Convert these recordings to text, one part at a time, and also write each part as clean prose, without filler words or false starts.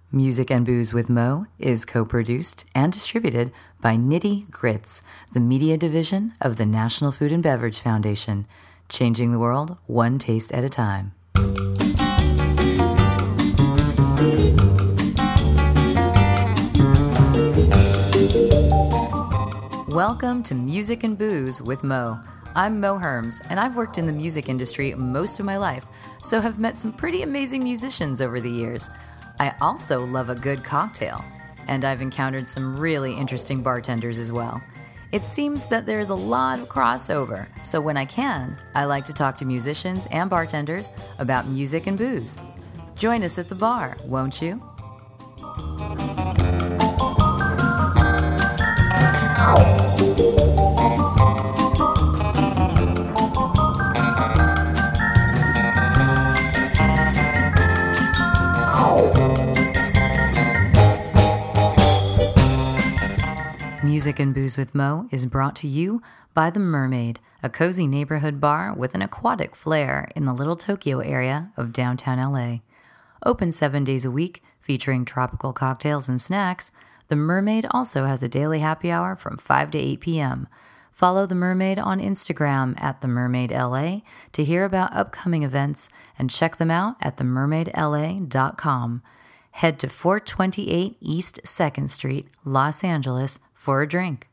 Music and Booze with Mo is co-produced and distributed by Nitty Grits, the media division of the National Food and Beverage Foundation, changing the world one taste at a time. Welcome to Music and Booze with Mo. I'm Mo Herms, and I've worked in the music industry most of my life, so have met some pretty amazing musicians over the years. I also love a good cocktail, and I've encountered some really interesting bartenders as well. It seems that there's a lot of crossover, so when I can, I like to talk to musicians and bartenders about music and booze. Join us at the bar, won't you? Music and Booze with Mo is brought to you by The Mermaid, a cozy neighborhood bar with an aquatic flair in the Little Tokyo area of downtown LA. Open 7 days a week, featuring tropical cocktails and snacks, The Mermaid also has a daily happy hour from 5 to 8 p.m. Follow The Mermaid on Instagram at TheMermaidLA to hear about upcoming events and check them out at TheMermaidLA.com. Head to 428 East 2nd Street, Los Angeles, for a drink.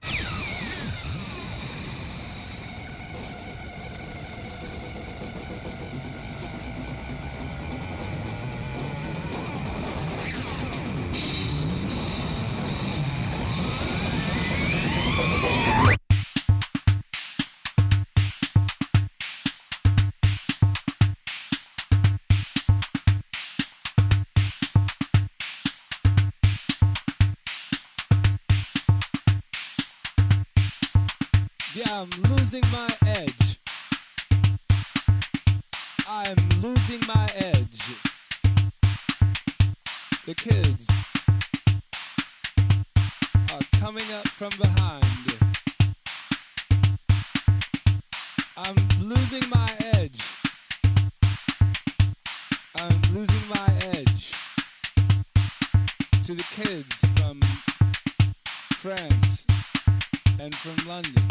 I'm losing my edge. I'm losing my edge. The kids are coming up from behind. I'm losing my edge. I'm losing my edge. To the kids from France and from London.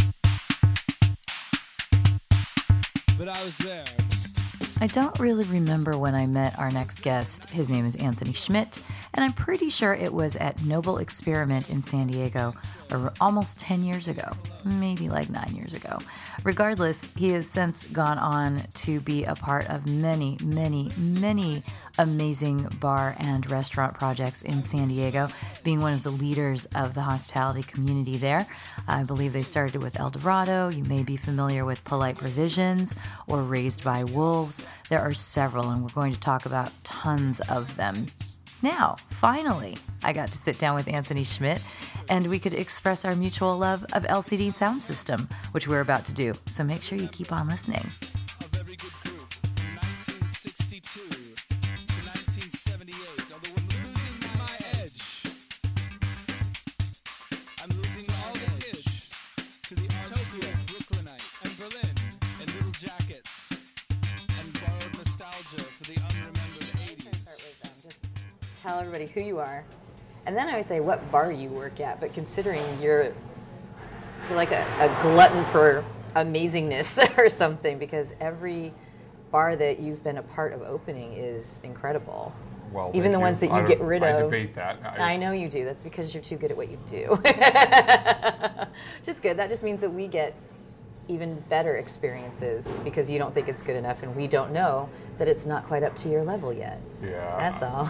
But I was there. I don't really remember when I met our next guest. His name is Anthony Schmidt, and I'm pretty sure it was at Noble Experiment in San Diego almost 10 years ago, maybe like 9 years ago. Regardless, he has since gone on to be a part of many, many, many amazing bar and restaurant projects in San Diego, being one of the leaders of the hospitality community there. I believe they started with El Dorado. You may be familiar with Polite Provisions or Raised by Wolves. There are several, and we're going to talk about tons of them. Now, finally, I got to sit down with Anthony Schmidt, and we could express our mutual love of LCD Sound System, which we're about to do. So make sure you keep on listening. A very good group from 1962 to 1978. Although I'm losing my edge. I'm losing all the kids to the Tokyo Brooklynites and Berlin and Little Jackets and borrowed nostalgia for the unremembered 80s. Start with just tell everybody who you are. And then I always say what bar you work at, but considering you're like a glutton for amazingness or something, because every bar that you've been a part of opening is incredible. Well, even the ones that you get rid of. I debate that. I know you do. That's because you're too good at what you do. Just good. That just means that we get even better experiences because you don't think it's good enough, and we don't know that it's not quite up to your level yet. Yeah. That's all.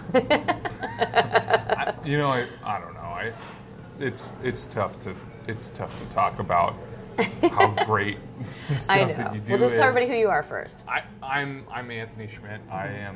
I don't know. It's tough to talk about how great stuff I know. that you do. Well, just tell everybody who you are first. I'm Anthony Schmidt. I am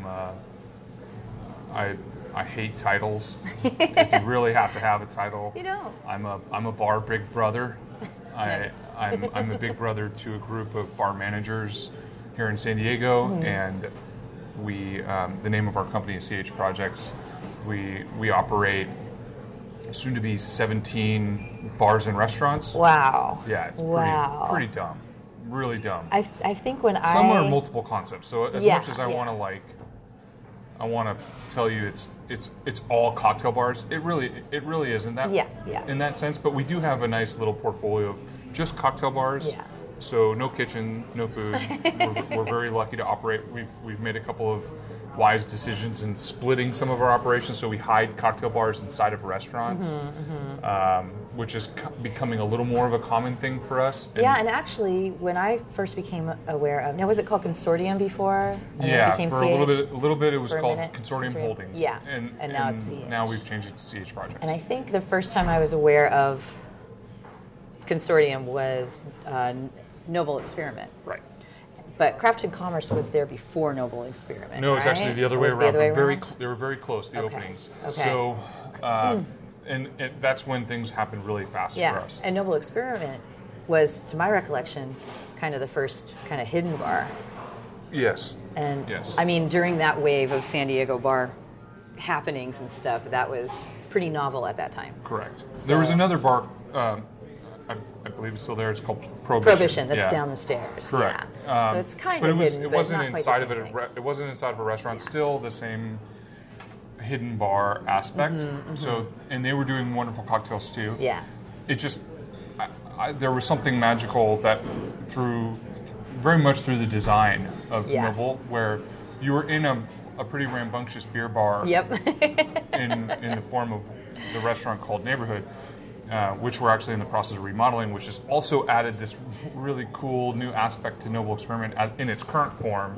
I hate titles. If you really have to have a title, You don't. I'm a bar big brother. Nice. I'm a big brother to a group of bar managers here in San Diego, and we the name of our company is CH Projects. We operate soon to be 17 bars and restaurants. Wow. Yeah, it's pretty dumb. Really dumb. I think when Some are multiple concepts. So as Yeah, much as I yeah. want to I want to tell you it's all cocktail bars. It really isn't that. Yeah. In that sense, but we do have a nice little portfolio of just cocktail bars. Yeah. So no kitchen, no food. We're very lucky to operate. We've made a couple of wise decisions in splitting some of our operations. So we hide cocktail bars inside of restaurants, which is becoming a little more of a common thing for us. And actually, when I first became aware of, now was it called Consortium before? And then it became for CH? a little bit it was For a called minute? Consortium Holdings. Yeah, and now it's CH. Now we've changed it to CH Projects. And I think the first time I was aware of Consortium was Noble Experiment. Right. But Crafted Commerce was there before Noble Experiment. No, it's actually the other way Was it around. The other way Very around? they were very close, the Okay. openings. Okay. So, and that's when things happened really fast for Yeah, us. and Noble Experiment was, to my recollection, kind of the first kind of hidden bar. Yes. And Yes. I mean, during that wave of San Diego bar happenings and stuff, that was pretty novel at that time. Correct. There was another bar, I believe it's still there. It's called Prohibition. Prohibition, that's Yeah. down the stairs. Correct. Yeah. So it's kind but of it was, hidden, it but wasn't not quite inside the of same it. thing. It wasn't inside of a restaurant. Still the same hidden bar aspect. So, and they were doing wonderful cocktails too. Yeah. It just there was something magical that very much through the design of Yeah. Noble, where you were in a pretty rambunctious beer bar Yep. in the form of the restaurant called Neighborhood, which we're actually in the process of remodeling, which has also added this really cool new aspect to Noble Experiment as in its current form,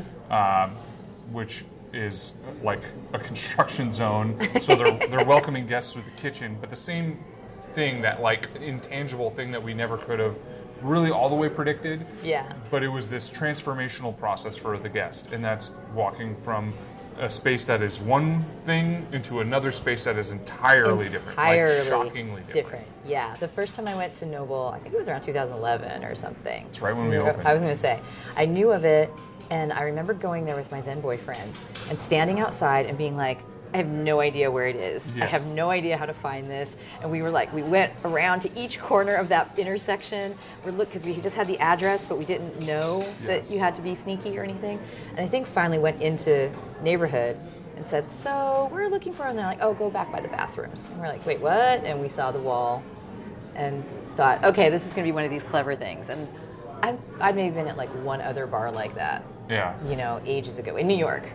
which is like a construction zone. So they're welcoming guests through the kitchen, but the same thing, that like intangible thing that we never could have really all the way predicted. Yeah. But it was this transformational process for the guest, and that's walking from a space that is one thing into another space that is entirely different, like shockingly different. Yeah. The first time I went to Noble, I think it was around 2011 or something. That's right when we opened. I was going to say, I knew of it, and I remember going there with my then boyfriend and standing outside and being like, I have no idea where it is. I Yes. have no idea how to find this. And we went around to each corner of that intersection. Because we just had the address, but we didn't know that Yes. you had to be sneaky or anything. And I think finally went into Neighborhood and said, so we're looking for, and they're like, oh, go back by the bathrooms. And we're like, wait, what? And we saw the wall and thought, okay, this is going to be one of these clever things. And I'd maybe been at like one other bar like that, Yeah. ages ago in New York.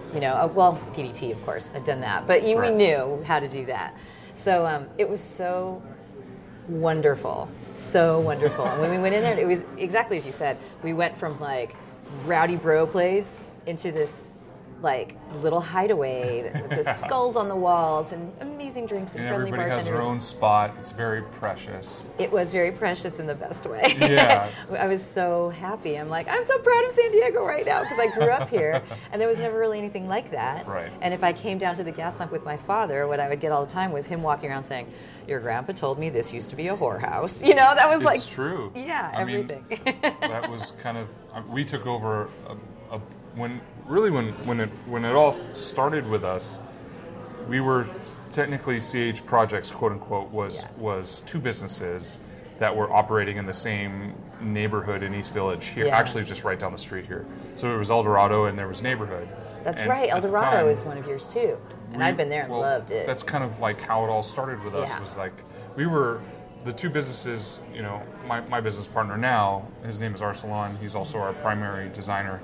PDT, of course, I'd done that, but we Right. knew how to do that. So it was so wonderful. And when we went in there, it was exactly as you said. We went from like rowdy bro place into this like little hideaway with the skulls on the walls and amazing drinks and And friendly everybody has bartenders. their own spot. It's very precious. It was very precious in the best way. Yeah. I was so happy. I'm like, I'm so proud of San Diego right now because I grew up here and there was never really anything like that. Right. And if I came down to the gas lamp with my father, what I would get all the time was him walking around saying, your grandpa told me this used to be a whorehouse. That was It's true. Yeah, I mean, everything. that was kind of we took over when it all started with us. We were technically CH Projects, quote unquote, was two businesses that were operating in the same neighborhood in East Village here, Yeah. actually just right down the street here. So there was El Dorado and there was Neighborhood. That's And right. El at the Dorado time, is one of yours too. And I'd been there and well, loved it. That's kind of like how it all started with us. Yeah. Was like we were the two businesses. My business partner now, his name is Arsalan. He's also our primary designer.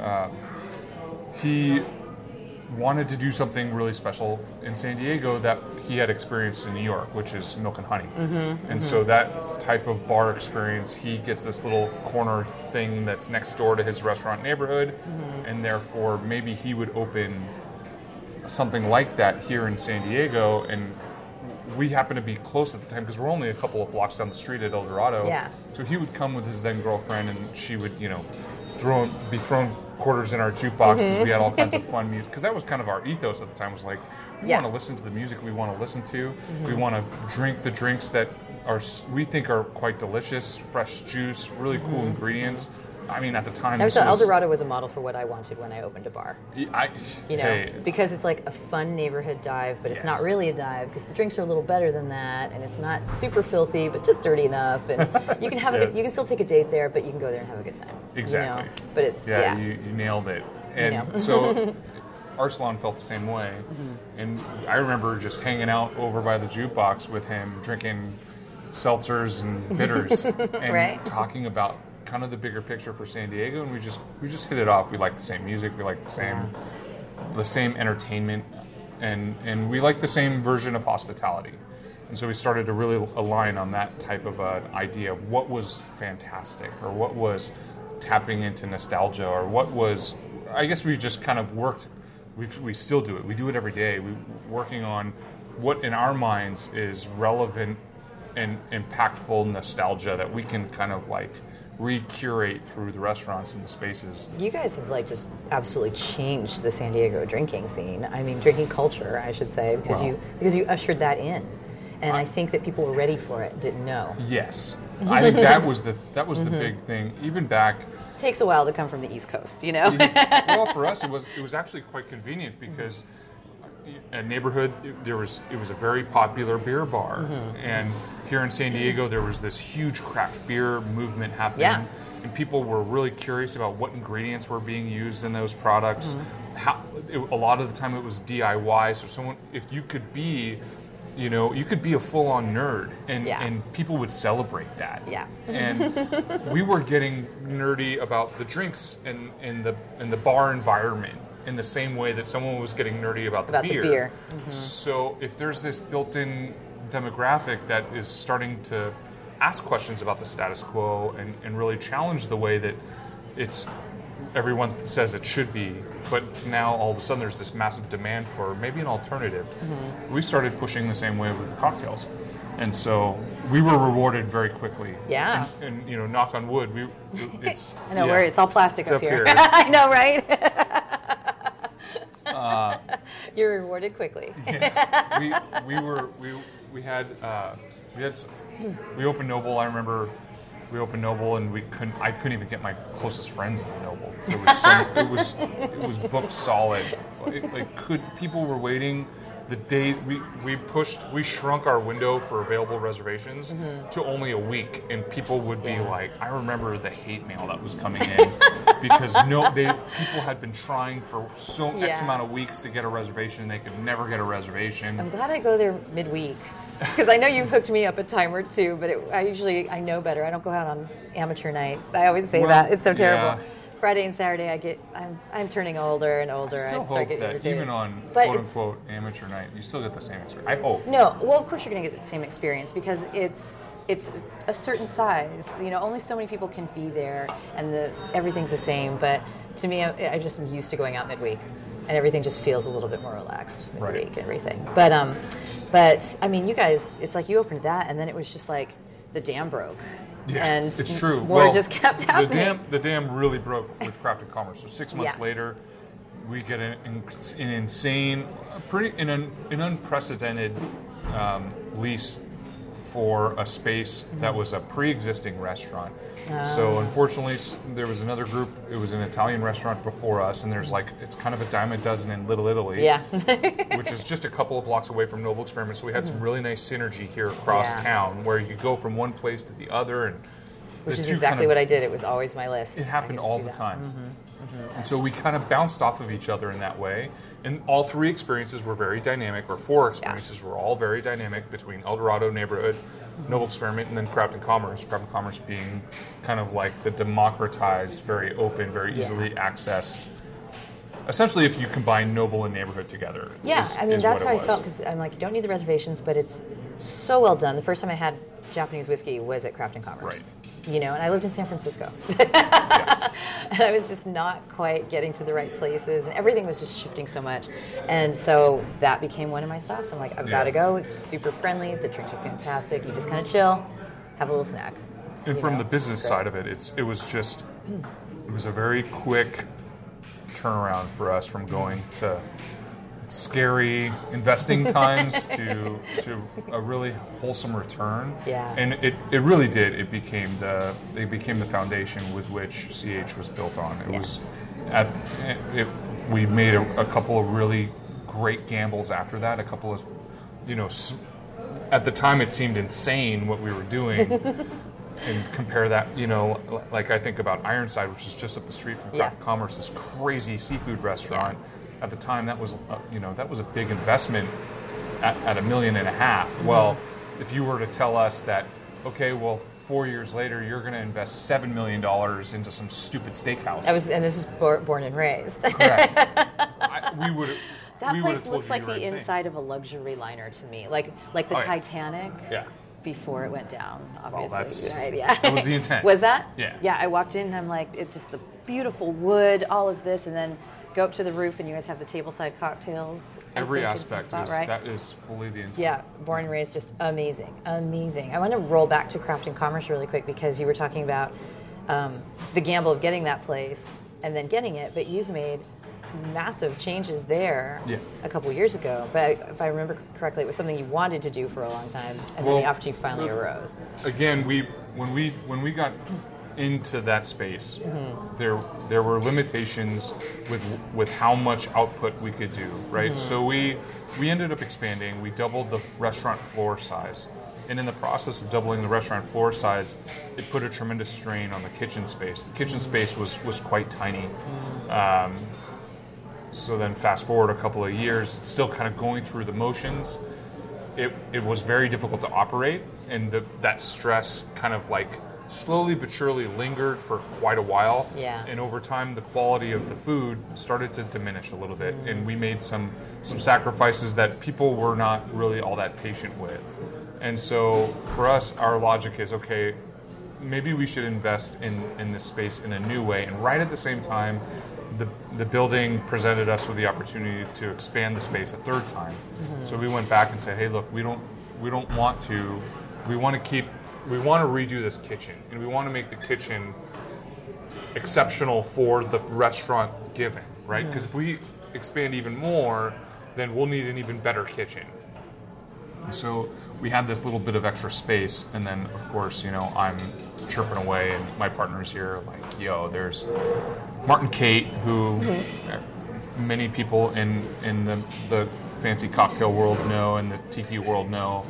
He wanted to do something really special in San Diego that he had experienced in New York, which is Milk and Honey. And so that type of bar experience, he gets this little corner thing that's next door to his restaurant neighborhood, and therefore maybe he would open something like that here in San Diego. And we happened to be close at the time because we're only a couple of blocks down the street at El Dorado. Yeah. So he would come with his then girlfriend, and she would, be throwing quarters in our jukebox because we had all kinds of fun music. Because that was kind of our ethos at the time. Was like, we Yeah. want to listen to the music we want to listen to. We want to drink the drinks that we think are quite delicious, fresh juice, really cool ingredients. I mean, at the time, So El Dorado was a model for what I wanted when I opened a bar. Hey, Because it's like a fun neighborhood dive, but it's Yes. not really a dive because the drinks are a little better than that, and it's not super filthy, but just dirty enough. And you can have Yes. you can still take a date there, but you can go there and have a good time. Exactly. But it's You nailed it. And know. so our salon felt the same way. And I remember just hanging out over by the jukebox with him, drinking seltzers and bitters, and Right. talking about kind of the bigger picture for San Diego. And we just hit it off. We like the same music. We like the same entertainment, and we like the same version of hospitality. And so we started to really align on that type of an idea of what was fantastic, or what was tapping into nostalgia, or what was, I guess we just kind of worked, we still do it. We do it every day. We're working on what in our minds is relevant and impactful nostalgia that we can kind of like recurate through the restaurants and the spaces. You guys have like just absolutely changed the San Diego drinking scene. I mean, drinking culture, I should say, because you ushered that in, and I think that people were ready for it, didn't know. Yes, I think that was the big thing. Even back, It takes a while to come from the East Coast, you know. well, for us it was actually quite convenient because a neighborhood it was a very popular beer bar, and here in San Diego there was this huge craft beer movement happening. Yeah. And people were really curious about what ingredients were being used in those products. A lot of the time it was DIY. So if you could be, you could be a full-on nerd, and people would celebrate that. Yeah. And we were getting nerdy about the drinks and the bar environment in the same way that someone was getting nerdy about the beer. So if there's this built-in demographic that is starting to ask questions about the status quo and really challenge the way that everyone says it should be, but now all of a sudden there's this massive demand for maybe an alternative. We started pushing the same way with cocktails, and so we were rewarded very quickly. Yeah. And knock on wood, it's I know, it's all plastic it's up up here. here. I know, right? You're rewarded quickly. We opened Noble. I remember we opened Noble, and I couldn't even get my closest friends into Noble. It was booked solid. People were waiting. The day we shrunk our window for available reservations to only a week, and people would be like, I remember the hate mail that was coming in because people had been trying for X amount of weeks to get a reservation, and they could never get a reservation. I'm glad I go there midweek, because I know you've hooked me up a time or two, but I know better. I don't go out on amateur night. I always say that. It's so terrible. Yeah. Friday and Saturday, I'm turning older and older. I still start hope getting that irritated. even on But quote-unquote amateur night, you still get the same experience. I hope. No, well, of course you're going to get the same experience, because it's a certain size. Only so many people can be there, and everything's the same. But to me, I just am used to going out midweek, and everything just feels a little bit more relaxed midweek and everything. But I mean, you guys, it's like you opened that, and then it was just like the dam broke. Yeah, and it's true. More just kept happening. The dam really broke with Crafted Commerce. So 6 months Yeah. later, we get an insane, an unprecedented lease for a space that was a pre-existing restaurant. So unfortunately, there was another group. It was an Italian restaurant before us, and it's kind of a dime a dozen in Little Italy. Yeah. Which is just a couple of blocks away from Noble Experiment. So we had some really nice synergy here across town, where you go from one place to the other, and Which is exactly what I did. It was always my list. it happened all the time. And so we kind of bounced off of each other in that way. And all three experiences were very dynamic, or four experiences were all very dynamic, between El Dorado neighborhood, Noble Experiment, and then Crafted Commerce. Crafted Commerce being kind of like the democratized, very open, very easily accessed. Essentially, if you combine Noble and neighborhood together. That's how I felt, because I'm like, you don't need the reservations, but it's so well done. The first time I had Japanese whiskey was at Crafted Commerce. Right. And I lived in San Francisco. And I was just not quite getting to the right places, and everything was just shifting so much. And so that became one of my stops. I'm like, I've got to go. It's super friendly. The drinks are fantastic. You just kind of chill, have a little snack. And from the business side of it, it was a very quick turnaround for us from going to scary investing times to a really wholesome return. Yeah. And it really did. It became the foundation with which CH was built on. We made a couple of really great gambles after that. A couple of, at the time it seemed insane what we were doing. And compare that, like I think about Ironside, which is just up the street from Crafted Commerce, this crazy seafood restaurant. at the time that was that was a big investment at $1.5 million. Well, if you were to tell us that, okay, well, 4 years later you're going to invest $7 million into some stupid steakhouse. And this is born and raised. Correct. We would. That place looks like the inside of a luxury liner to me, like the Titanic. Yeah. Before it went down, obviously. Well, right? Yeah. That was the intent. Was that? Yeah. Yeah, I walked in and I'm like, it's just the beautiful wood, all of this, and then go up to the roof and you guys have the tableside cocktails. Every aspect right? that is fully the intent. Yeah, born and raised, just amazing. I want to roll back to Craft and Commerce really quick because you were talking about the gamble of getting that place and then getting it, but you've made massive changes there a couple years ago. But if I remember correctly, it was something you wanted to do for a long time, and then the opportunity finally arose. Again, when we got into that space, there were limitations with how much output we could do, right? So we ended up expanding. We doubled the restaurant floor size. And in the process of doubling the restaurant floor size, it put a tremendous strain on the kitchen space. The kitchen space was quite tiny. So then fast forward a couple of years, it's still kind of going through the motions. It was very difficult to operate, and that stress kind of like slowly but surely lingered for quite a while. Yeah. And over time, the quality of the food started to diminish a little bit, and we made some sacrifices that people were not really all that patient with. And so for us, our logic is, okay, maybe we should invest in this space in a new way. And right at the same time, the building presented us with the opportunity to expand the space a third time. So we went back and said, hey, look, we want to redo this kitchen, and we want to make the kitchen exceptional for the restaurant giving, right? Because if we expand even more, then we'll need an even better kitchen. And so we had this little bit of extra space, and then of course, I'm chirping away, and my partner's here, like, yo, there's Martin Kate, who many people in the fancy cocktail world know, and the tiki world know.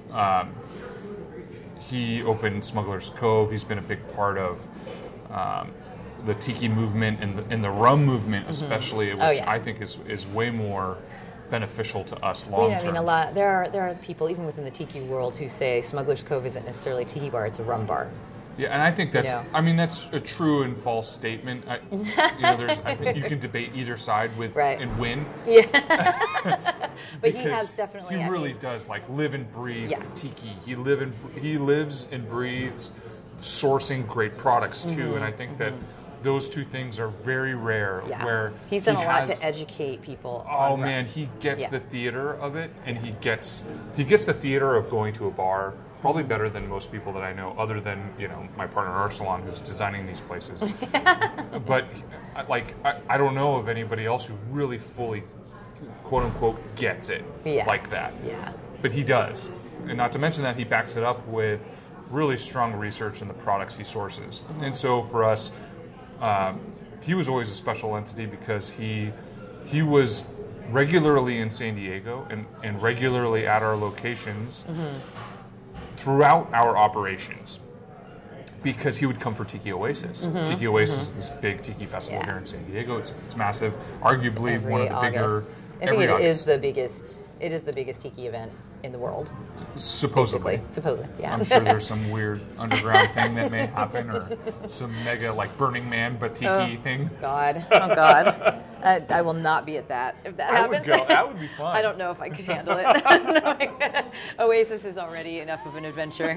He opened Smuggler's Cove. He's been a big part of the tiki movement and the rum movement, especially, which I think is way more beneficial to us long term. I mean, there are people even within the tiki world who say Smuggler's Cove isn't necessarily a tiki bar; it's a rum bar. Yeah, and I think that's that's a true and false statement. I think you can debate either side and win. Yeah. But he has definitely. He really does live and breathe tiki. He lives and breathes sourcing great products too, and I think that those two things are very rare. Yeah. Where he's done a lot to educate people. Oh man, he gets the theater of it, and he gets the theater of going to a bar. Probably better than most people that I know, other than my partner Arsalan, who's designing these places. But I don't know of anybody else who really fully, quote unquote, gets it like that. Yeah. But he does, and not to mention that he backs it up with really strong research in the products he sources. And so for us, he was always a special entity because he was regularly in San Diego and regularly at our locations. Throughout our operations, because he would come for Tiki Oasis. Tiki Oasis is this big tiki festival here in San Diego. It's massive, arguably one of the bigger. I think it is the biggest. It is the biggest tiki event in the world. Supposedly, yeah. I'm sure there's some weird underground thing that may happen, or some mega Burning Man but tiki thing. Oh God. I will not be at that if that happens. That would be fun. I don't know if I could handle it. Oasis is already enough of an adventure,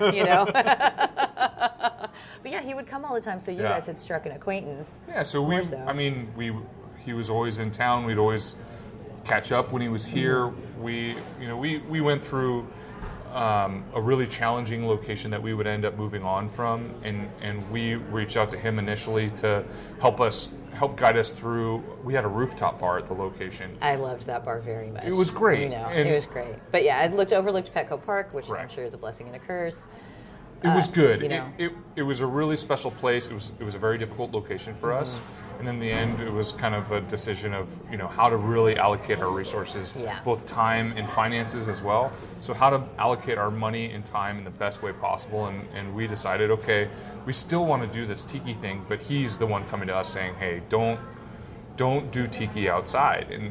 But yeah, he would come all the time. So you guys had struck an acquaintance. Yeah. So he was always in town. We'd always catch up when he was here. We went through a really challenging location that we would end up moving on from, and we reached out to him initially to help guide us through. We had a rooftop bar at the location. I loved that bar very much. It was great. It was great. But yeah, I overlooked Petco Park, which I'm sure is a blessing and a curse. It was good. It was a really special place. It was a very difficult location for us. And in the end, it was kind of a decision of how to really allocate our resources, both time and finances as well. So how to allocate our money and time in the best way possible. And we decided, okay, we still want to do this tiki thing, but he's the one coming to us saying, hey, don't do tiki outside. And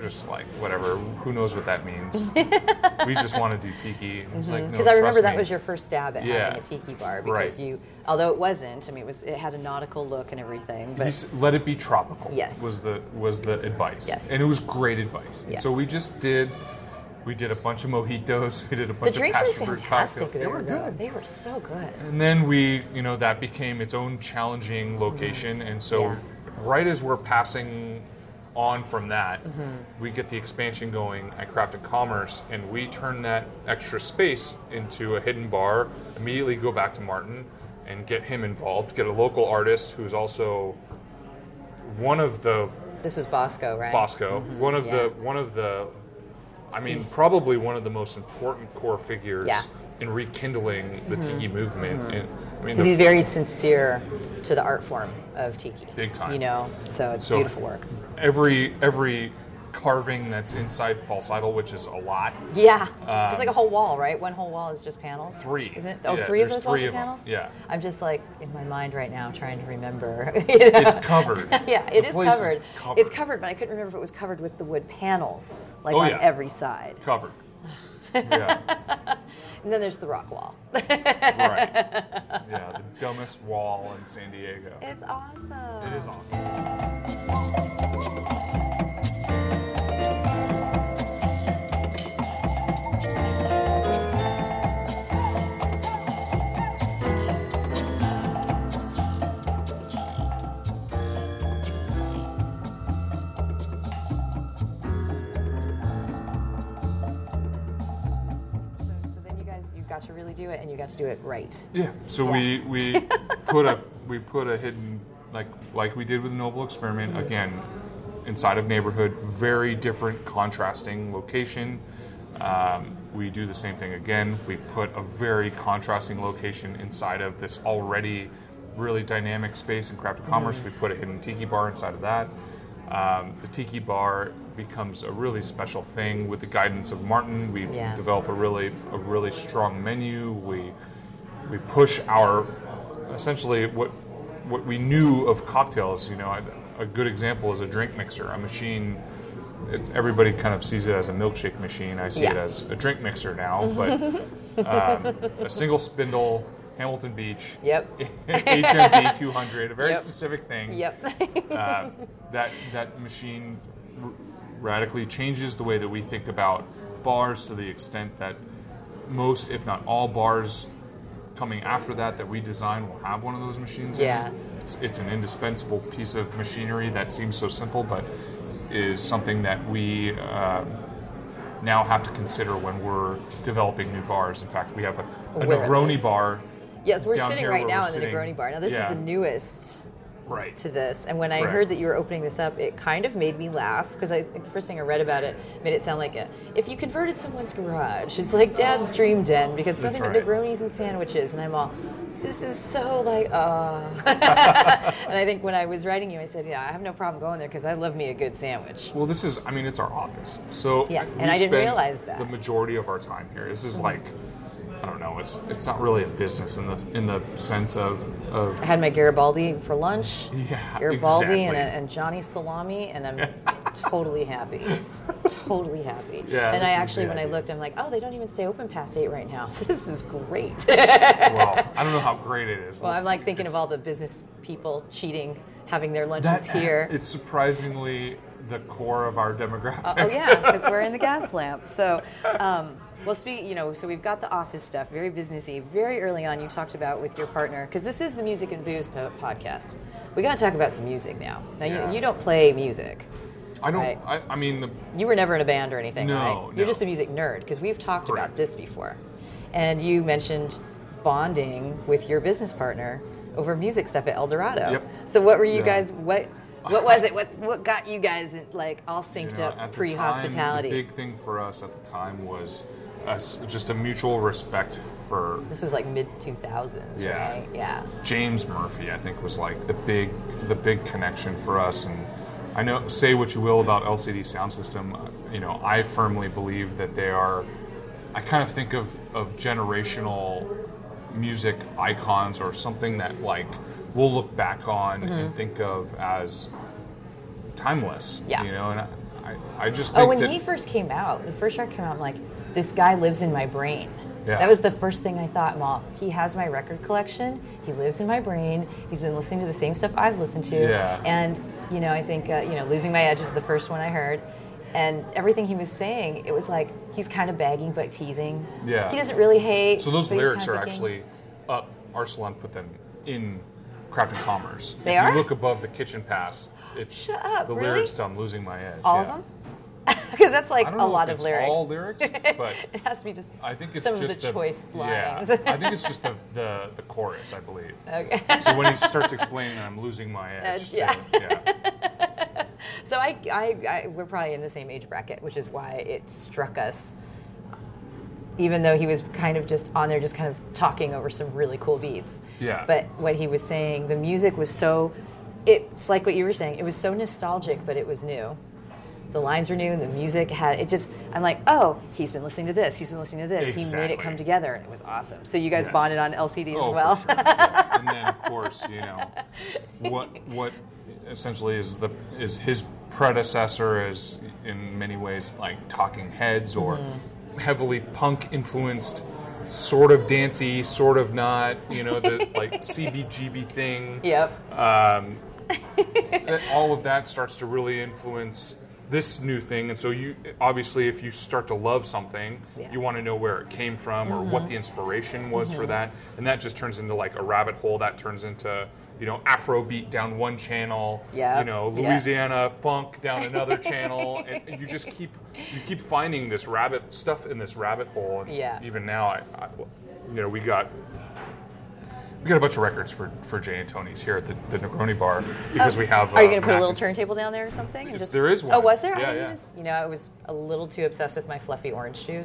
just like, whatever, who knows what that means. We just want to do tiki. And it's like, no, Because I remember trust that me. was your first stab at having a tiki bar. Because although it wasn't, I mean, it had a nautical look and everything. But Let it be tropical. Yes. was the advice. Yes. And it was great advice. Yes. So we did a bunch of mojitos. We did a the bunch of drinks passion were fruit fantastic cocktails. there. They were good. They were so good. And then that became its own challenging location. And so Yeah. right as we're passing on from that, we get the expansion going at Craft and Commerce, and we turn that extra space into a hidden bar, immediately go back to Martin and get him involved, get a local artist who's also one of the This was Bosco, right? Bosco, one of the I mean, probably one of the most important core figures in rekindling the tiki movement. And, I mean, Because he's very sincere to the art form of tiki. Big time. You know, so it's beautiful work. Every carving that's inside False Idol, which is a lot. Yeah. There's like a whole wall, right? One whole wall is just panels. 3. Isn't it? Oh, Yeah, 3 of there's those walls 3 are of them. panels? Yeah. I'm just like in my mind right now trying to remember. It's covered. Yeah, it The is place covered. is covered. It's covered, but I couldn't remember if it was covered with the wood panels, like Oh, on yeah. every side. Covered. Yeah. And then there's the rock wall. Right. Yeah, the dumbest wall in San Diego. It's awesome. It is awesome. So then you got to really do it, and you got to do it right. Yeah. So we put a hidden like we did with Noble Experiment again inside of neighborhood, very different contrasting location. We do the same thing again. We put a very contrasting location inside of this already really dynamic space in Craft and Commerce. We put a hidden tiki bar inside of that. The tiki bar becomes a really special thing with the guidance of Martin. We develop a really strong menu. We push our essentially what we knew of cocktails. You know, a good example is a drink mixer, a machine. Everybody kind of sees it as a milkshake machine. I see it as a drink mixer now, but a single spindle, Hamilton Beach, HMB 200, a very specific thing. That machine radically changes the way that we think about bars to the extent that most, if not all, bars coming after that we design will have one of those machines in it. It's an indispensable piece of machinery that seems so simple, but is something that we now have to consider when we're developing new bars. In fact, we have a Negroni bar. Yes, we're down sitting here right where now we're in the sitting. Negroni bar. Now, this is the newest to this. And when I heard that you were opening this up, it kind of made me laugh because I think the first thing I read about it made it sound like if you converted someone's garage, it's like Dad's dream den because it's nothing but Negronis and sandwiches. And I'm all, this is so like, And I think when I was writing you, I said, I have no problem going there because I love me a good sandwich. Well, it's our office. So and I didn't realize that. The majority of our time here. This is like, I don't know, it's not really a business in the sense of I had my Garibaldi for lunch. Yeah, Garibaldi exactly. and Johnny Salami, and I'm totally happy. Totally happy. Yeah, and I actually, when I looked, I'm like, they don't even stay open past 8 right now. This is great. Well, I don't know how great it is. Well, I'm like thinking of all the business people cheating, having their lunches here. It's surprisingly the core of our demographic. Oh yeah, because we're in the gas lamp. So, well, so we've got the office stuff, very businessy. Very early on, you talked about with your partner, because this is the Music and Booze podcast. We got to talk about some music now. Now, you don't play music. I don't. Right? I mean, you were never in a band or anything, no, right? You're just a music nerd, because we've talked Correct. about this before. And you mentioned bonding with your business partner over music stuff at El Dorado. Yep. So what were you guys? What was it? What got you guys like all synced up at the pre-hospitality? time, the big thing for us at the time was just a mutual respect for. This was like mid-2000s, right? Yeah. James Murphy, I think, was like the big connection for us. And I know, say what you will about LCD Sound System, I firmly believe that they are. I kind of think of generational music icons or something that like we'll look back on and think of as timeless. Yeah. And I just think when that he first came out, the first record came out, I'm like, this guy lives in my brain. Yeah. That was the first thing I thought. Well, he has my record collection. He lives in my brain. He's been listening to the same stuff I've listened to. Yeah. And, I think, Losing My Edge was the first one I heard. And everything he was saying, it was like he's kind of bagging but teasing. Yeah. He doesn't really hate. So those but he's lyrics kind are of actually up. Arsalan put them in Craft and Commerce. They if are? you look above the kitchen pass, it's Shut up, the really? lyrics to I'm Losing My Edge. All yeah. of them? Because that's like I don't a know lot if of it's lyrics. all lyrics, but It has to be just I think it's some just of the choice lines. Yeah, I think it's just the chorus, I believe. Okay. So when he starts explaining I'm losing my edge, Yeah. yeah. So we're probably in the same age bracket, which is why it struck us. Even though he was kind of just on there, just kind of talking over some really cool beats. Yeah. But what he was saying, the music was so, it's like what you were saying, it was so nostalgic, but it was new. The lines were new, and the music had, it just, I'm like, oh, he's been listening to this, he's been listening to this. He made Exactly. it come together, and it was awesome. So you guys Yes. bonded on LCD Oh, as well? for sure. Yeah. And then of course, what essentially is his predecessor is in many ways like Talking Heads or heavily punk influenced, sort of dancey, sort of not, the like CBGB thing. Yep. All of that starts to really influence this new thing, and so you obviously, if you start to love something, you want to know where it came from or what the inspiration was for that, and that just turns into like a rabbit hole. That turns into Afrobeat down one channel, Louisiana funk down another channel, and you just keep finding this stuff in this rabbit hole. And even now, we got a bunch of records for Jay and Tony's here at the Negroni Bar because we have. Are you going to put a little turntable down there or something? And There is one. Oh, was there? Yeah, I didn't even, I was a little too obsessed with my fluffy orange juice.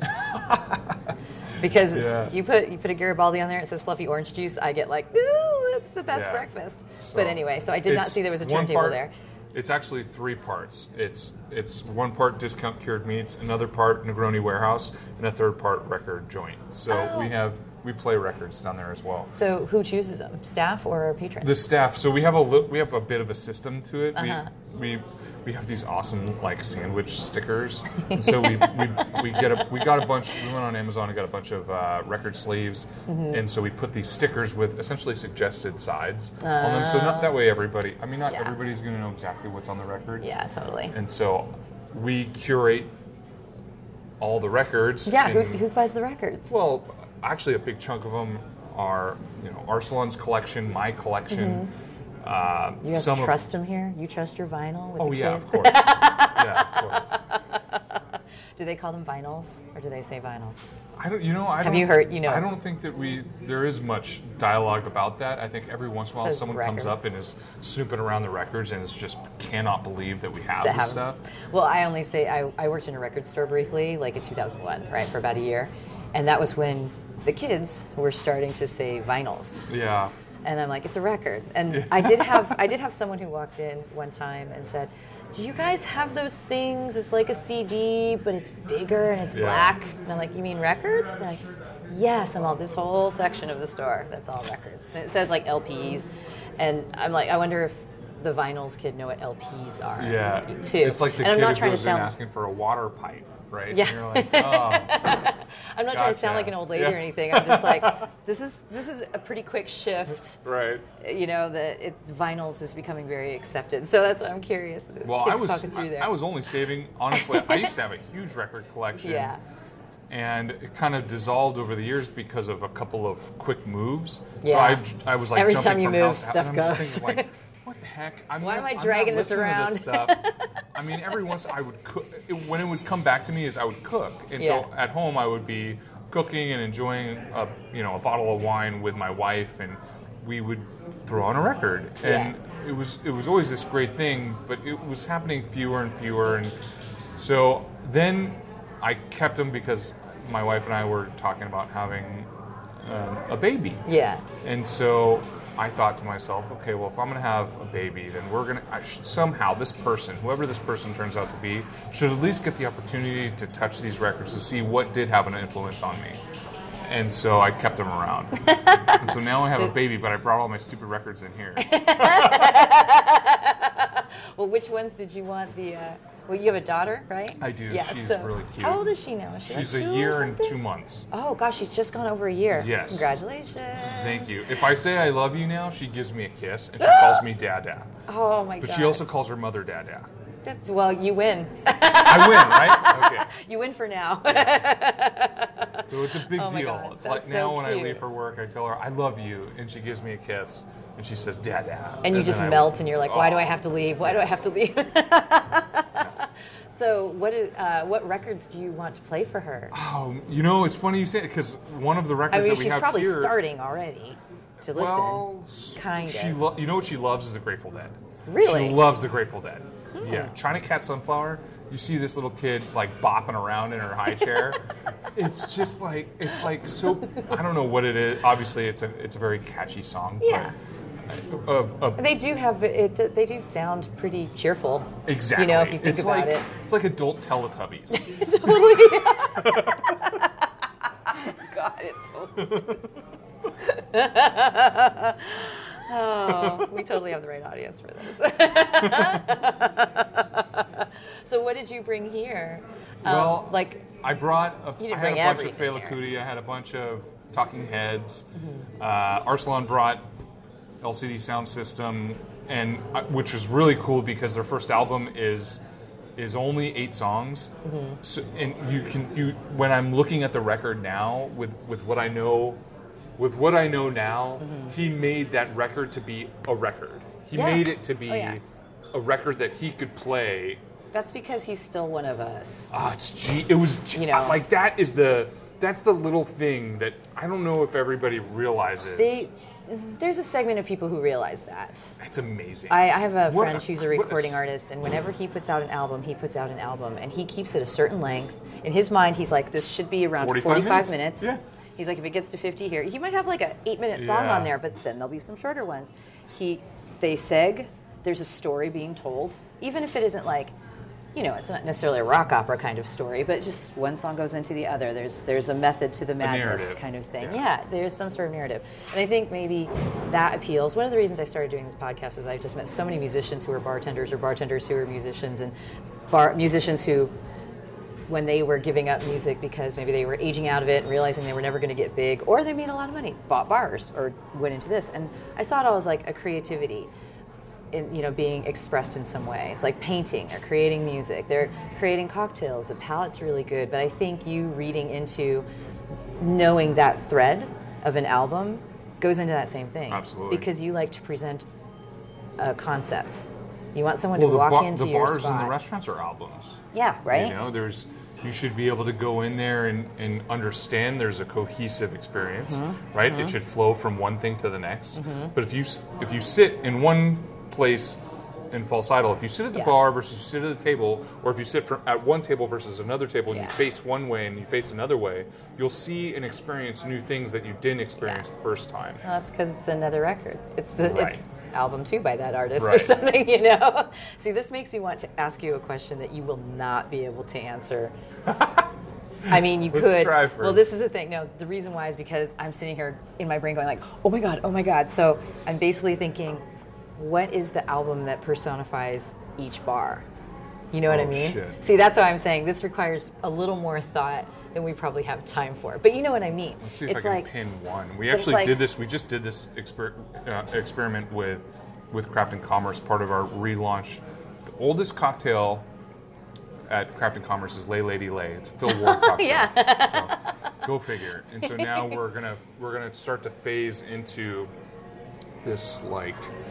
Because you put a Garibaldi on there, it says fluffy orange juice, I get like, ooh, that's the best breakfast. But anyway, so I did not see there was a turntable there. It's actually 3 parts. It's 1 part discount cured meats, another part Negroni Warehouse, and a 3rd part record joint. So we play records down there as well. So who chooses them? Staff or patrons? The staff. So we have a bit of a system to it. Uh-huh. We have these awesome like sandwich stickers. And so we got a bunch. We went on Amazon and got a bunch of record sleeves, and so we put these stickers with essentially suggested sides on them. So not that way everybody. I mean, not everybody's going to know exactly what's on the records. Yeah, totally. And so we curate all the records. Yeah, who buys the records? Well, actually, a big chunk of them are, Arsalan's collection, my collection. You guys trust him here? You trust your vinyl with the kids? Of course. Yeah, of course. Do they call them vinyls, or do they say vinyl? Have you heard? I don't think that there is much dialogue about that. I think every once in a while someone comes up and is snooping around the records and is just cannot believe that we have this stuff. Well, I only say I worked in a record store briefly, like in 2001, right, for about a year, and that was when the kids were starting to say vinyls. Yeah. And I'm like, it's a record. And I did have someone who walked in one time and said, do you guys have those things? It's like a CD, but it's bigger and it's black. And I'm like, you mean records? They're like, yes. I'm all, this whole section of the store, that's all records. And it says like LPs. And I'm like, I wonder if the vinyls kid know what LPs are. Yeah. Too. It's like the and kid I'm not who trying goes to in sound asking for a water pipe, right? Yeah. And you're like, oh. I'm not trying to sound like an old lady or anything. I'm just like, this is a pretty quick shift. Right. Vinyls is becoming very accepted. So that's why I'm curious. Well, I was only saving, honestly, I used to have a huge record collection. Yeah. And it kind of dissolved over the years because of a couple of quick moves. Yeah. So I was like every jumping time you from move, house to house, stuff and I'm goes. just thinking, like, what the heck? Why am I dragging this around? This stuff. I mean, every once I would cook. When it would come back to me is I would cook, and so at home I would be cooking and enjoying a bottle of wine with my wife, and we would throw on a record, and it was always this great thing, but it was happening fewer and fewer, and so then I kept them because my wife and I were talking about having a baby. Yeah. And so I thought to myself, okay, well, if I'm going to have a baby, then somehow this person, whoever this person turns out to be, should at least get the opportunity to touch these records to see what did have an influence on me. And so I kept them around. And so now I have a baby, but I brought all my stupid records in here. Well, which ones did you want Well, you have a daughter, right? I do. Yeah, She's so really cute. How old is she now? Is she She's like a 2 or year and something? 2 months. Oh gosh, she's just gone over a year. Yes. Congratulations. Thank you. If I say I love you now, she gives me a kiss and she calls me Dada. Oh my god. But she also calls her mother Dada. Well, you win. I win, right? Okay. You win for now. So it's a big Oh my deal. God, It's that's like now so when I cute. leave for work, I tell her I love you, and she gives me a kiss, and she says Dada. And you just then melt, and you're like, why do I Oh. have to leave? Why do I have to leave? So what records do you want to play for her? Oh, it's funny you say it because one of the I records mean, that we she's have probably here. starting already to listen. Well, kind she of. you know what she loves is the Grateful Dead. Really? She loves the Grateful Dead. Yeah, China Cat Sunflower. You see this little kid like bopping around in her high chair. It's just like so. I don't know what it is. Obviously, it's a very catchy song. Yeah. But, They do have it. They do sound pretty cheerful. exactly. You know, if you think it's about like, it. It's like adult Teletubbies. God, it totally. Oh, we totally have the right audience for this. So, what did you bring here? Well, like I brought You didn't I had bring a bunch of everything Fela here. Kuti. I had a bunch of Talking Heads. Mm-hmm. Arsalan brought LCD Sound System, and which is really cool because their first album is only 8 songs. Mm-hmm. So, and you when I'm looking at the record now with what I know. With what I know now, he made that record to be a record. He Yeah. made it to be Oh, yeah. a record that he could play. that's because he's still one of us. It was You know. like that's the little thing that I don't know if everybody realizes. There's a segment of people who realize that. It's amazing. I have a What friend a- who's a what a recording s- artist, and whenever he puts out an album, and he keeps it a certain length. In his mind, he's like, this should be around 45 minutes. Yeah. He's like, if it gets to 50 here, he might have like a 8-minute song Yeah. on there, but then there'll be some shorter ones. They seg, there's a story being told, even if it isn't like, it's not necessarily a rock opera kind of story, but just one song goes into the other. There's a method to the madness narrative. kind of thing. Yeah. Yeah, there's some sort of narrative. And I think maybe that appeals. One of the reasons I started doing this podcast was I've just met so many musicians who are bartenders or bartenders who are musicians and musicians who, when they were giving up music because maybe they were aging out of it and realizing they were never going to get big, or they made a lot of money, bought bars or went into this. And I saw it all as like a creativity in, being expressed in some way. It's like painting, they're creating music, they're creating cocktails, the palette's really good, but I think you reading into knowing that thread of an album goes into that same thing. Absolutely. Because you like to present a concept. You want someone well, to walk into the your bars spot. and the restaurants are albums. Yeah, right? You should be able to go in there and understand there's a cohesive experience, right? It should flow from one thing to the next. But if you sit in one place and fall idle, if you sit at the Yeah. bar versus you sit at a table, or if you sit at one table versus another table and Yeah. you face one way and you face another way, you'll see and experience new things that you didn't experience the first time. Well, that's because it's another record. It's Right. it's album 2 by that artist or Right. something, See, this makes me want to ask you a question that you will not be able to answer. I mean, you Let's could. try first. Well, this is the thing. No, the reason why is because I'm sitting here in my brain going like, oh my God. So I'm basically thinking, what is the album that personifies each bar? You know what I Oh, mean? shit. See, that's why I'm saying this requires a little more thought than we probably have time for. But you know what I mean? Let's see if It's I can like, pin one. We but it's actually like- did this. We just did this experiment with Craft and Commerce, part of our relaunch. The oldest cocktail at Craft and Commerce is Lay Lady Lay. It's a Phil Ward cocktail. Yeah. So go figure. And so now we're gonna start to phase into this like.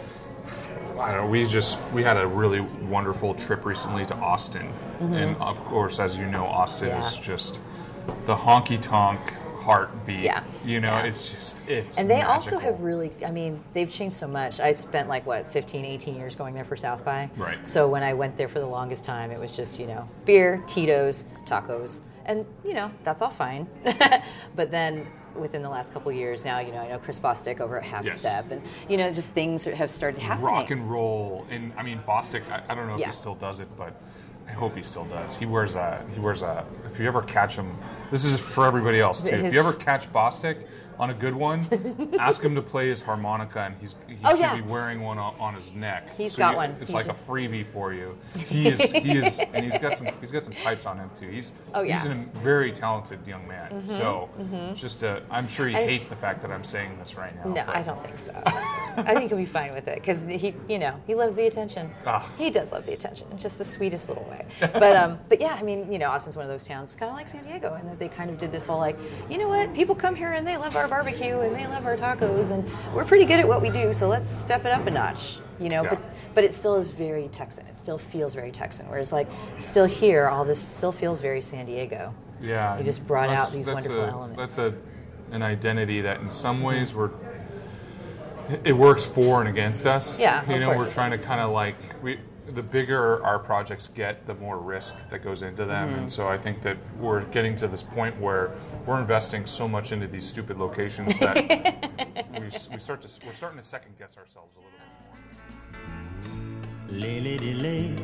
I don't know. We had a really wonderful trip recently to Austin, and of course, as you know, Austin Yeah. is just the honky tonk heartbeat. Yeah. Yeah. It's And they also magical. have really, they've changed so much. I spent 15, 18 years going there for South by. Right. So when I went there for the longest time, it was just, beer, Tito's, tacos, and, that's all fine. But then within the last couple of years now, I know Chris Bostic over at Half Yes. Step, and, just things have started happening. rock and roll, and I mean Bostic. I don't know if Yeah. he still does it, but I hope he still does. He wears a. If you ever catch him, this is for everybody else too. If His- you ever catch Bostic, on a good one, ask him to play his harmonica, and he should be wearing one on his neck. He's got one. It's like a freebie for you. He is, and he's got some pipes on him too. He's a very talented young man. So just I'm sure he hates the fact that I'm saying this right now. No, I don't think so. I think he'll be fine with it because he loves the attention. He does love the attention in just the sweetest little way. But yeah, I mean, Austin's one of those towns, kind of like San Diego, and that they kind of did this whole like, you know what, people come here and they love our barbecue and they love our tacos and we're pretty good at what we do, so let's step it up a notch, But it still is very Texan. It still feels very Texan. Whereas like still here, all this still feels very San Diego. Yeah, you just brought out these wonderful elements. That's an identity that in some ways it works for and against us. Yeah, we're trying to kind of like the bigger our projects get, the more risk that goes into them, and so I think that we're getting to this point where we're investing so much into these stupid locations that we're starting to second guess ourselves a little bit more. Lay, lady, lay,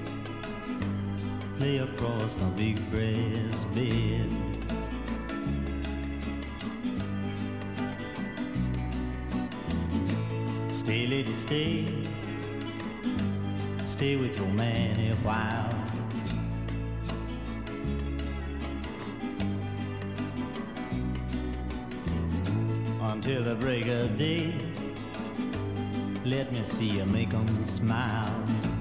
lay across my big breast bed. Stay, lady, stay. Stay with your man a while. Until the break of day, let me see you make 'em smile.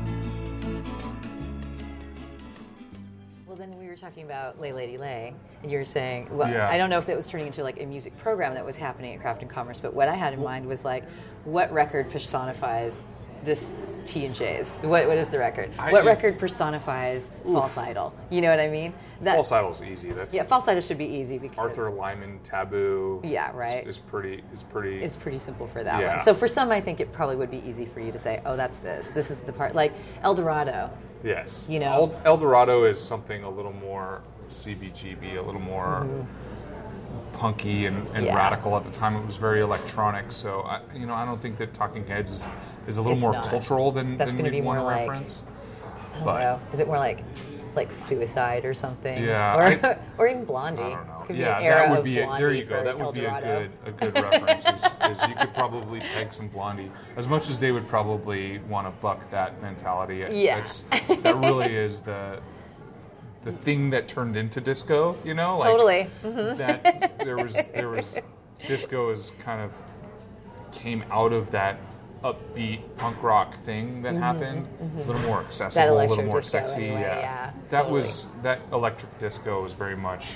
Well, then we were talking about Lay Lady Lay, and you were saying, well, Yeah. I don't know if that was turning into like a music program that was happening at Craft and Commerce, but what I had in mind was like, what record personifies this T&J's? What is the record? What record personifies False Idol? You know what I mean? False Idol's easy. False Idol should be easy because Arthur Lyman, Taboo. Yeah, right. Is pretty. It's pretty simple for that Yeah. one. So for some, I think it probably would be easy for you to say, oh, that's this. This is the part. Like El Dorado. Yes. El Dorado is something a little more CBGB, a little more punky and radical. At the time, it was very electronic. So I don't think that Talking Heads is a little more cultural than we'd want to reference. I don't know. Is it more like Suicide or something? Yeah. Or even Blondie. I don't know. Could be an era that would of be it. Blondie There you go. for That would El be Dorado. a good reference. Is you could probably peg some Blondie, as much as they would probably want to buck that mentality. Yeah. That really is the thing that turned into disco. Totally. That there was disco is kind of came out of that upbeat punk rock thing that happened, a little more accessible, a little more disco sexy. anyway, Yeah, totally. that electric disco was very much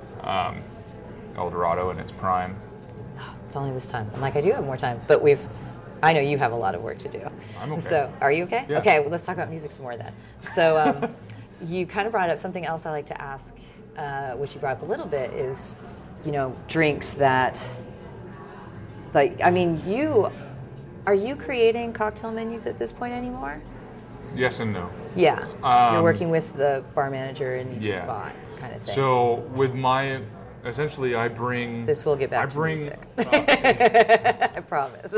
El Dorado in its prime. It's only this time. I'm like, I do have more time, but I know you have a lot of work to do. I'm okay. So, are you okay? Yeah. Okay, well, let's talk about music some more then. So, you kind of brought up something else I like to ask, which you brought up a little bit, is, drinks that, are you creating cocktail menus at this point anymore? Yes and no. Yeah. You're working with the bar manager in each spot kind of thing. So with essentially I bring... This will get back to music. I promise.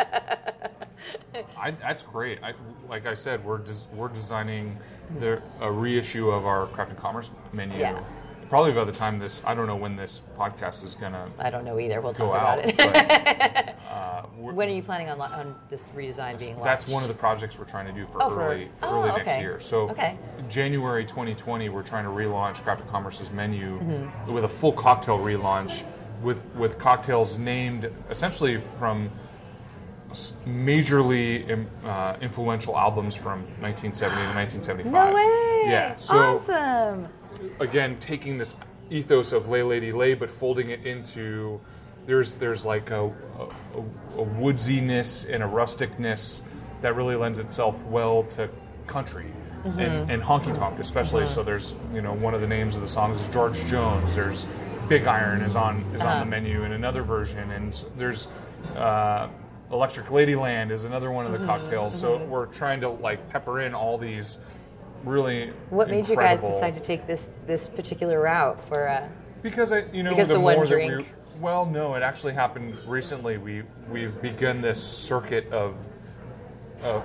That's great. Like I said, we're designing a reissue of our Craft and Commerce menu. Yeah. Probably by the time I don't know when this podcast is going to I don't know either. We'll go talk out, about it. But, when are you planning on this redesign being launched? That's one of the projects we're trying to do for early next year. So January 2020, we're trying to relaunch Craft and Commerce's menu with a full cocktail relaunch with cocktails named essentially from majorly influential albums from 1970 to 1975. No way! Yeah. So, awesome! Again, taking this ethos of Lay Lady Lay, but folding it into there's like a woodsiness and a rusticness that really lends itself well to country and honky tonk, especially. So there's one of the names of the songs is George Jones. There's Big Iron is on the menu in another version, and there's Electric Ladyland is another one of the cocktails. So we're trying to pepper in all these really What made you guys decide to take this particular route for? Because because the the more one that drink. well, no, it actually happened recently. We've begun this circuit of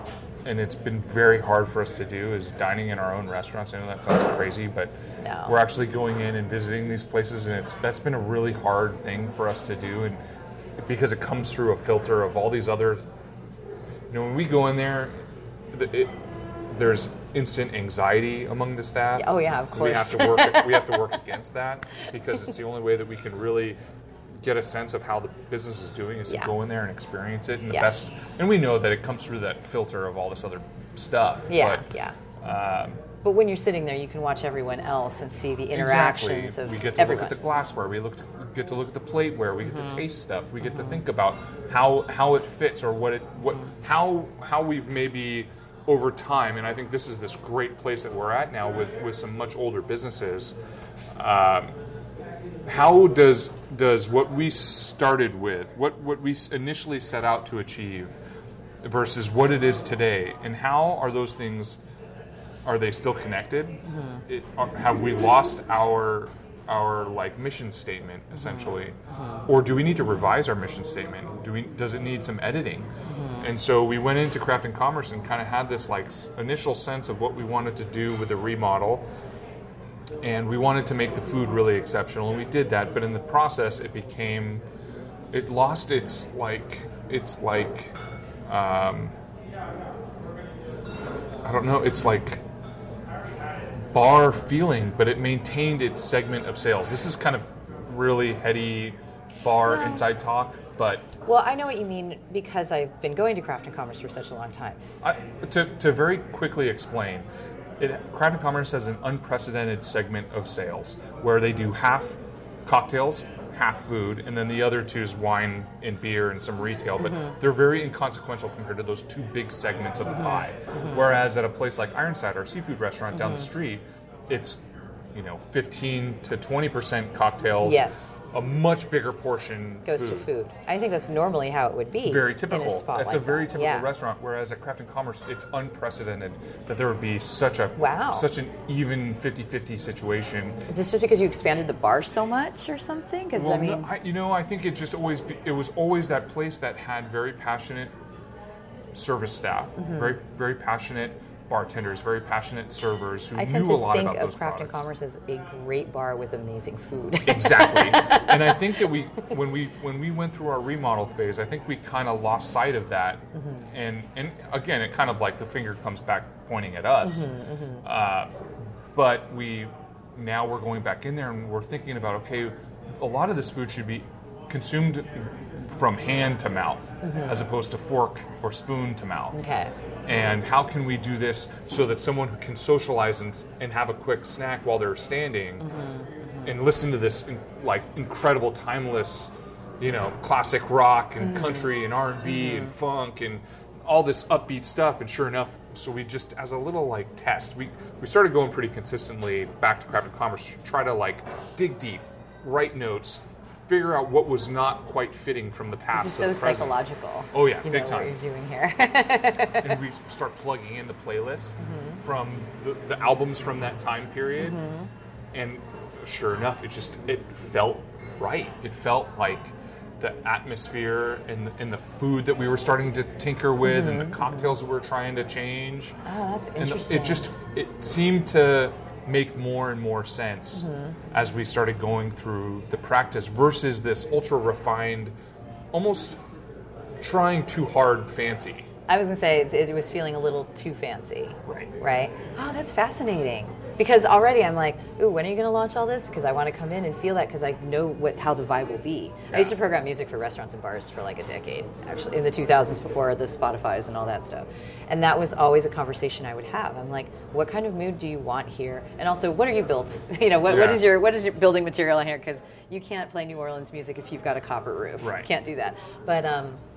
and it's been very hard for us to do, is dining in our own restaurants. I know that sounds crazy, but No. we're actually going in and visiting these places, and that's been a really hard thing for us to do, and because it comes through a filter of all these other. When we go in there, there's instant anxiety among the staff. Oh yeah, of course. We have to work against that, because it's the only way that we can really get a sense of how the business is doing is to go in there and experience it in the best. And we know that it comes through that filter of all this other stuff. Yeah, but, but when you're sitting there, you can watch everyone else and see the interactions of we get to everyone. look at the glassware. We get to look at the plateware. We get to taste stuff. We get to think about how it fits, or how we've maybe over time. And I think this is this great place that we're at now with some much older businesses. How does what we started with, what we initially set out to achieve, versus what it is today, and how are those things? Are they still connected? Have we lost our like mission statement essentially, or do we need to revise our mission statement? Does it need some editing? And so we went into Craft and Commerce and kind of had this like initial sense of what we wanted to do with the remodel, and we wanted to make the food really exceptional, and we did that. But in the process, it lost its I don't know, it's like bar feeling, but it maintained its segment of sales. This is kind of really heady bar inside talk, but Well, I know what you mean, because I've been going to Craft and Commerce for such a long time. to very quickly explain, Craft and Commerce has an unprecedented segment of sales where they do half cocktails, half food, and then the other two is wine and beer and some retail, but they're very inconsequential compared to those two big segments of the pie. Whereas at a place like Ironside, our seafood restaurant down the street, it's 15 to 20% cocktails. Yes. A much bigger portion Goes to food. I think that's normally how it would be. Very typical. In a spot It's like a very that. typical restaurant. Whereas at Craft and Commerce, it's unprecedented that there would be such an even 50-50 situation. Is this just because you expanded the bar so much or something? Because I think it just it was always that place that had very passionate service staff, very very passionate bartenders, very passionate servers who knew a lot about those products. I tend to think of Craft and Commerce as a great bar with amazing food. Exactly. And I think that when we went through our remodel phase, I think we kind of lost sight of that. And again, it kind of like the finger comes back pointing at us. But now we're going back in there and we're thinking about, okay, a lot of this food should be consumed from hand to mouth, as opposed to fork or spoon to mouth. Okay. And how can we do this so that someone who can socialize and have a quick snack while they're standing and listen to this incredible, timeless, classic rock and country and R&B and funk and all this upbeat stuff. And sure enough, so we just, as a little test, we started going pretty consistently back to Craft and Commerce, try to dig deep, write notes, figure out what was not quite fitting from the past. This is to the so present. psychological. Oh yeah, big time. What you're doing here. And we start plugging in the playlist from the albums from that time period, and sure enough, it felt right. It felt like the atmosphere and the food that we were starting to tinker with, and the cocktails that we were trying to change. Oh, that's interesting. And it seemed to make more and more sense as we started going through the practice versus this ultra refined, almost trying too hard fancy. I was going to say it was feeling a little too fancy. Right. Oh, that's fascinating. Because already I'm like, ooh, when are you going to launch all this? Because I want to come in and feel that because I know how the vibe will be. Yeah. I used to program music for restaurants and bars for a decade, actually, in the 2000s before the Spotifys and all that stuff. And that was always a conversation I would have. I'm like, what kind of mood do you want here? And also, what are you built? What is your building material in here? Because you can't play New Orleans music if you've got a copper roof. Right. Can't do that. But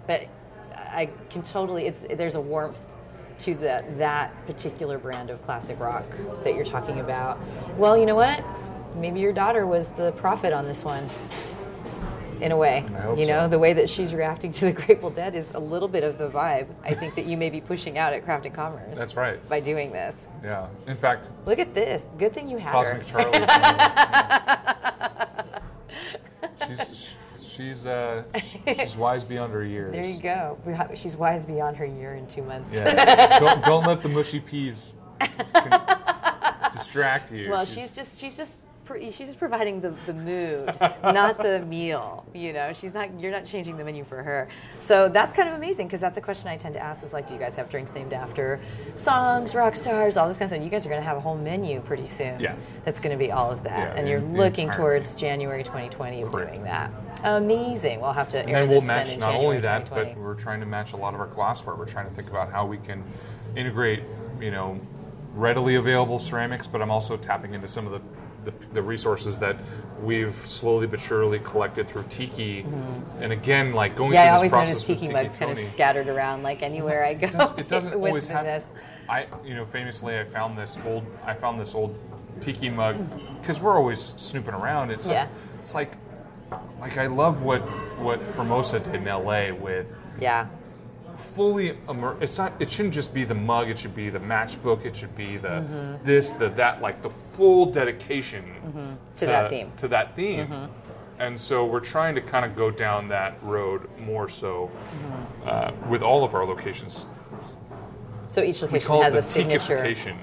I can totally, there's a warmth to that particular brand of classic rock that you're talking about. Well, you know what? Maybe your daughter was the prophet on this one, in a way. I hope so. The way that she's reacting to the Grateful Dead is a little bit of the vibe I think that you may be pushing out at Craft and Commerce. That's right. By doing this. Yeah. In fact, look at this. Good thing you had Cosmic her. Charlie. She's wise beyond her years. There you go. She's wise beyond her year and 2 months. Yeah. don't let the mushy peas distract you. Well, she's just providing the mood, not the meal. You know, you're not changing the menu for her. So that's kind of amazing, because that's a question I tend to ask is like, do you guys have drinks named after songs, rock stars, all this kind of stuff? You guys are going to have a whole menu pretty soon. Yeah. That's going to be all of that. Yeah, and you're looking towards January 2020 of doing that. Amazing. We'll have to air and we'll this match then in not January only that, 2020. but we're trying to match a lot of our glassware. We're trying to think about how we can integrate, readily available ceramics, but I'm also tapping into some of the resources that we've slowly but surely collected through Tiki. Mm-hmm. And again, like going through I this always process notice with Tiki mugs kind of scattered around like anywhere I go. It doesn't always have. This. Famously, I found this old Tiki mug because we're always snooping around. It's like I love what Formosa did in LA with fully it shouldn't just be the mug, it should be the matchbook, it should be the this, the that, like the full dedication to that theme. And so we're trying to kind of go down that road more so with all of our locations. So each We location call has it a the signature. Tiki-ification.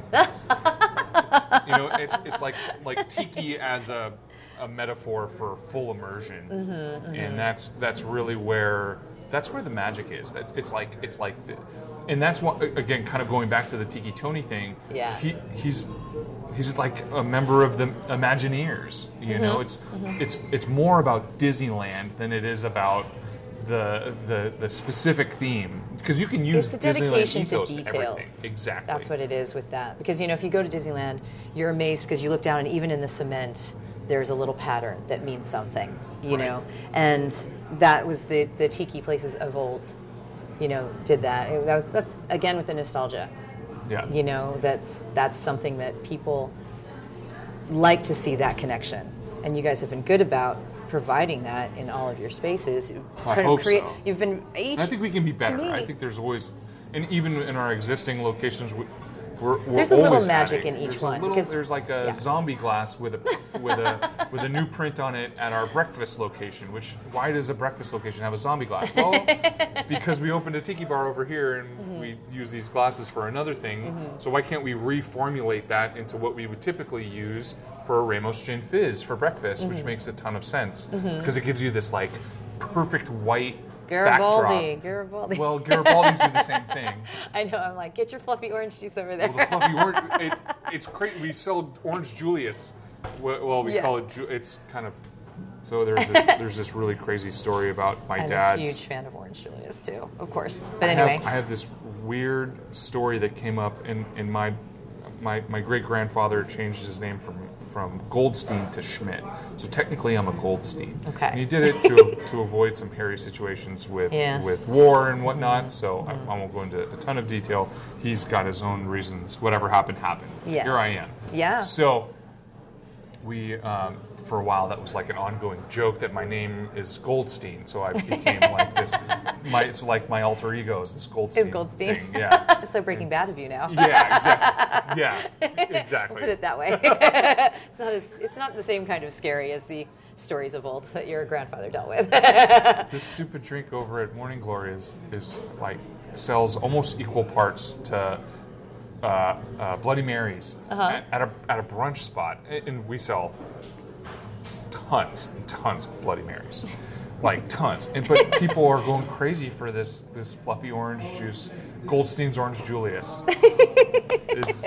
It's like tiki as a metaphor for full immersion, and that's really where the magic is. And that's what, again, kind of going back to the Tiki Tony thing. Yeah. He's like a member of the Imagineers. It's more about Disneyland than it is about the specific theme, because you can use it's the dedication Disneyland ethos to to details. everything. Exactly. That's what it is with that. Because if you go to Disneyland, you're amazed because you look down and even in the cement, there's a little pattern that means something. You know, and that was the Tiki places of old. Did that. That's again with the nostalgia. Yeah. That's something that people like to see, that connection, and you guys have been good about providing that in all of your spaces. I hope so. You've been I think we can be better. me, I think there's always, and even in our existing locations, we're there's a little always magic adding. in each There's one. There's like a zombie glass with a new print on it at our breakfast location. Why does a breakfast location have a zombie glass? Well, because we opened a tiki bar over here and we use these glasses for another thing. So why can't we reformulate that into what we would typically use for a Ramos Gin Fizz for breakfast, which makes a ton of sense because it gives you this like perfect white Garibaldi. Well, Garibaldis do the same thing. I know. I'm like, get your fluffy orange juice over there. Well, the fluffy orange, it's great. We sell Orange Julius. Well, we call it. It's kind of. So there's this really crazy story about my dad's. I'm a huge fan of Orange Julius too, of course. But anyway, I have this weird story that came up in my great grandfather changed his name from Goldstein to Schmidt. So technically, I'm a Goldstein. Okay. And he did it to avoid some hairy situations with war and whatnot. So I won't go into a ton of detail. He's got his own reasons. Whatever happened. Yeah. Here I am. Yeah. So we, for a while, that was like an ongoing joke that my name is Goldstein. So I became like this. It's like my alter ego is this Goldstein. Is Goldstein? Thing. Yeah. It's so Breaking Bad of you now. Yeah, exactly. Yeah, exactly. Put it that way. It's not the same kind of scary as the stories of old that your grandfather dealt with. This stupid drink over at Morning Glory is like sells almost equal parts to Bloody Marys at a brunch spot, and we sell tons and tons of Bloody Marys, like tons. But people are going crazy for this fluffy orange juice, Goldstein's Orange Julius. It's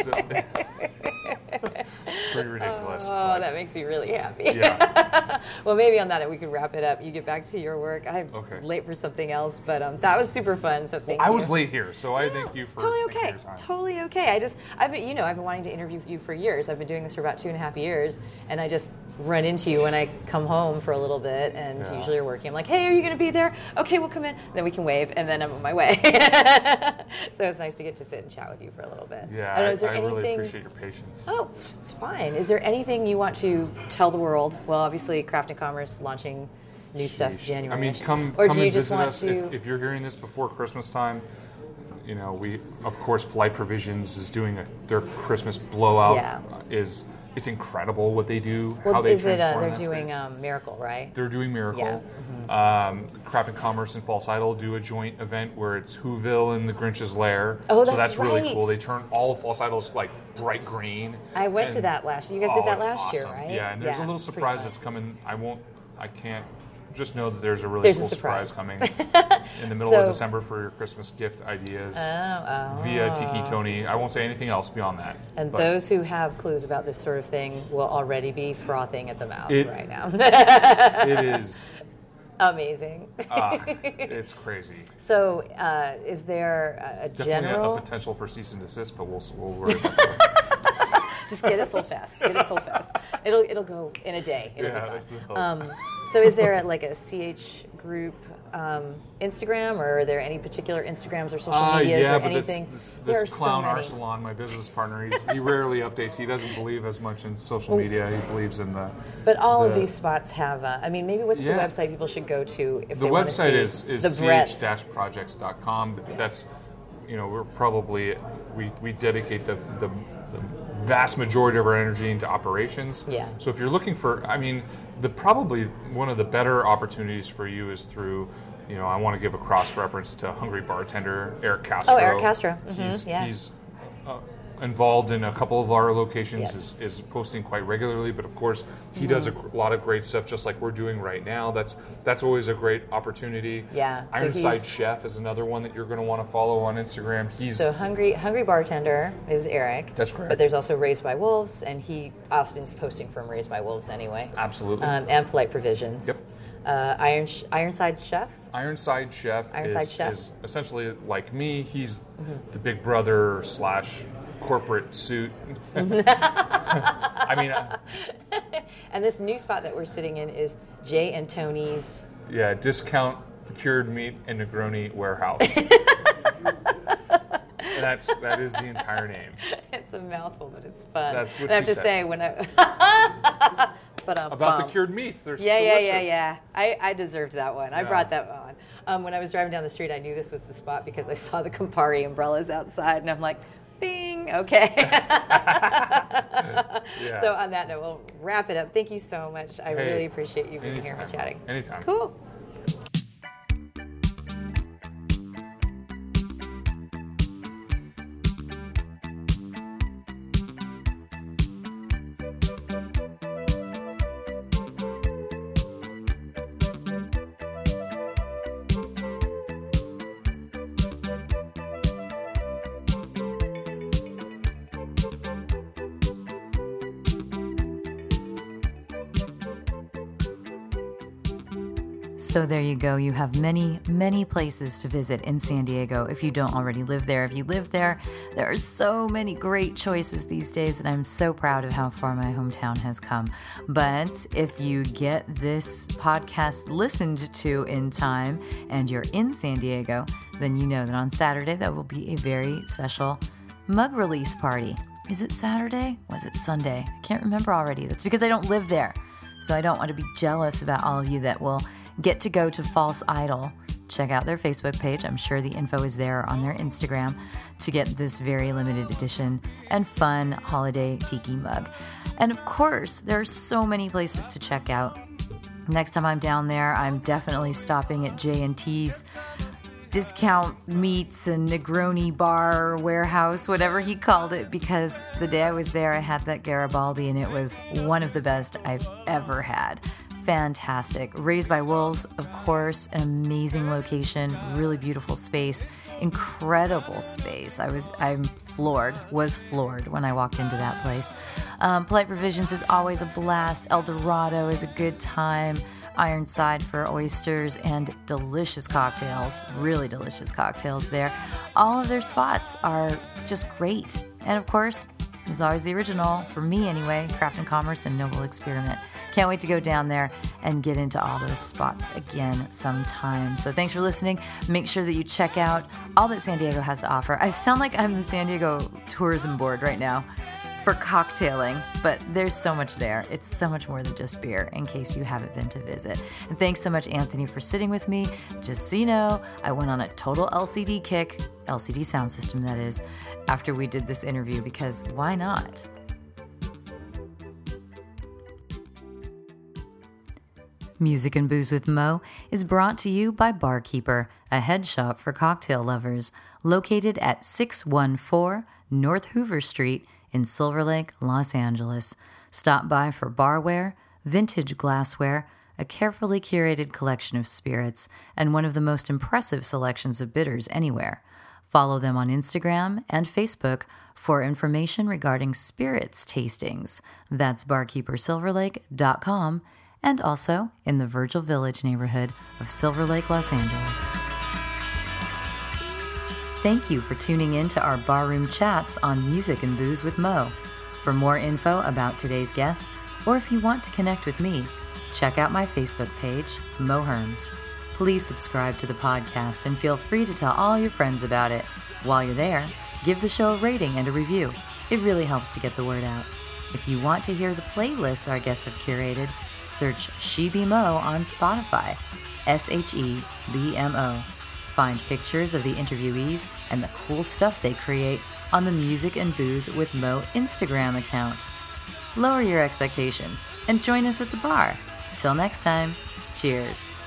pretty ridiculous. Oh, that makes me really happy. Yeah. Well, maybe on that we could wrap it up. You get back to your work. I'm late for something else, but that was super fun. So thank you. I was late here, so I thank you for taking your time. Totally okay. I've been wanting to interview you for years. I've been doing this for about 2.5 years, and I just run into you when I come home for a little bit, and usually you're working. I'm like, hey, are you going to be there? Okay, we'll come in. Then we can wave, and then I'm on my way. So it's nice to get to sit and chat with you for a little bit. Yeah, I really appreciate your patience. Oh, it's fine. Is there anything you want to tell the world? Well, obviously, Craft and Commerce launching new stuff January. I mean, come or and do you just visit want us to? if you're hearing this before Christmas time. We, of course, Polite Provisions is doing their Christmas blowout. Yeah. Is it's incredible what they do. Well, how they is it? transform They're that doing space. Miracle, right? They're doing Miracle. Yeah. Craft and Commerce and False Idol do a joint event where it's Whoville and the Grinch's Lair. Oh, so that's that's really right. cool. They turn all of False Idols like bright green. I went to And- that last year. You guys did that it's last year, awesome. right? Yeah, and there's a little it's pretty surprise fun. that's coming. I can't. Just know that there's a really There's a cool surprise. surprise coming in the middle So- of December for your Christmas gift ideas Oh. via Tiki Tony. I won't say anything else beyond that. And but those who have clues about this sort of thing will already be frothing at the mouth right now. it is. Amazing. It's crazy. So, is there a Definitely general? a potential for cease and desist, but we'll worry about that. Just get it sold fast. Get it sold fast. It'll go in a day. It'll Yeah, be that's gone. the hope. So, is there like a CH group Instagram, or are there any particular Instagrams or social medias yeah, or but anything? this There are clown so many. Arsalan, my business partner, he rarely updates. He doesn't believe as much in social media. He believes in the. But all of the- these spots have. I mean, maybe what's Yeah. the website people should go to if The they want to website see is the breadth? ch-projects.com. That's, we're probably we dedicate the vast majority of our energy into operations. Yeah. So if you're looking for, probably one of the better opportunities for you is through, I want to give a cross reference to Hungry Bartender Eric Castro. Oh, Eric Castro. Mhm, He's involved in a couple of our locations, Yes. is posting quite regularly, but of course he does a lot of great stuff just like we're doing right now. That's always a great opportunity. Yeah, so Ironside he's- Chef is another one that you're going to want to follow on Instagram. He's So Hungry Bartender is Eric. That's correct. But there's also Raised by Wolves, and he often is posting from Raised by Wolves anyway. absolutely And Polite Provisions. Yep. Ironside's Chef. Ironside Chef. Ironside Chef. Is essentially like me. He's the big brother / corporate suit. And this new spot that we're sitting in is Jay and Tony's. Yeah, discount cured meat and Negroni warehouse. That is the entire name. It's a mouthful, but it's fun. That's what and I have she to said. say when I. But About the cured meats, they're Yeah. delicious. I deserved that one. I Yeah. brought that on. When I was driving down the street, I knew this was the spot because I saw the Campari umbrellas outside, and I'm like, bing, okay. Yeah. So on that note, we'll wrap it up. Thank you so much. I Hey, really appreciate you being here anytime. and chatting. Anytime. Cool. So there you go. You have many, many places to visit in San Diego if you don't already live there. If you live there, there are so many great choices these days, and I'm so proud of how far my hometown has come. But if you get this podcast listened to in time and you're in San Diego, then you know that on Saturday there will be a very special mug release party. Is it Saturday? Was it Sunday? I can't remember already. That's because I don't live there. So I don't want to be jealous about all of you that will get to go to False Idol. Check out their Facebook page. I'm sure the info is there on their Instagram to get this very limited edition and fun holiday tiki mug. And of course, there are so many places to check out. Next time I'm down there, I'm definitely stopping at J&T's discount meats and Negroni bar warehouse, whatever he called it, because the day I was there, I had that Garibaldi and it was one of the best I've ever had. Fantastic. Raised by Wolves, of course, an amazing location, really beautiful space, incredible space. I'm floored when I walked into that place. Polite Provisions is always a blast. El Dorado is a good time. Ironside for oysters and delicious cocktails, really delicious cocktails there. All of their spots are just great. And of course, there's always the original, for me anyway, Craft and Commerce and Noble Experiment. Can't wait to go down there and get into all those spots again sometime. So thanks for listening. Make sure that you check out all that San Diego has to offer. I sound like I'm the San Diego Tourism Board right now for cocktailing, but there's so much there. It's so much more than just beer, in case you haven't been to visit. And thanks so much, Anthony, for sitting with me. Just so you know, I went on a total LCD kick, LCD sound system that is, after we did this interview, because why not? Music and Booze with Mo is brought to you by Barkeeper, a head shop for cocktail lovers, located at 614 North Hoover Street in Silver Lake, Los Angeles. Stop by for barware, vintage glassware, a carefully curated collection of spirits, and one of the most impressive selections of bitters anywhere. Follow them on Instagram and Facebook for information regarding spirits tastings. That's barkeepersilverlake.com, and also in the Virgil Village neighborhood of Silver Lake, Los Angeles. Thank you for tuning in to our barroom chats on Music and Booze with Mo. For more info about today's guest, or if you want to connect with me, check out my Facebook page, Mo Herms. Please subscribe to the podcast and feel free to tell all your friends about it. While you're there, give the show a rating and a review. It really helps to get the word out. If you want to hear the playlists our guests have curated, search She Be Mo on Spotify, SHEBMO. Find pictures of the interviewees and the cool stuff they create on the Music and Booze with Mo Instagram account. Lower your expectations and join us at the bar. Till next time, cheers.